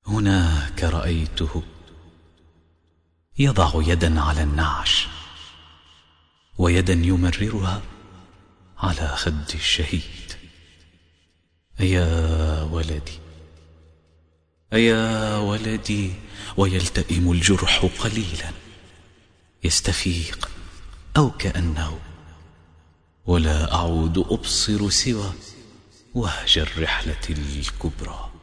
هناك رأيته يضع يدا على النعش ويدا يمررها على خد الشهيد. أيا ولدي أيا ولدي، ويلتئم الجرح قليلا، يستفيق أو كأنه، ولا أعود أبصر سوى وهج الرحلة الكبرى.